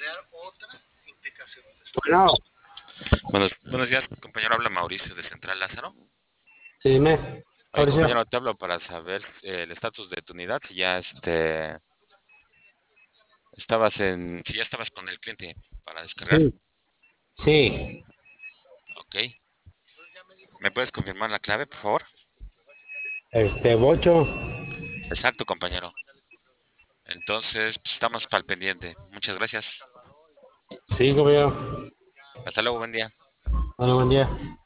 Bueno, Buenos días, compañero. Habla Mauricio de Central Lázaro. sí, dime, Oye, Mauricio. compañero, te hablo para saber el estatus de tu unidad, si ya si ya estabas con el cliente para descargar. Sí, sí, Ok. ¿Me puedes confirmar la clave, por favor? Bocho. Exacto, compañero. Entonces, pues, estamos para el pendiente. Muchas gracias. Sí, compañero. Hasta luego, buen día. Bueno, buen día.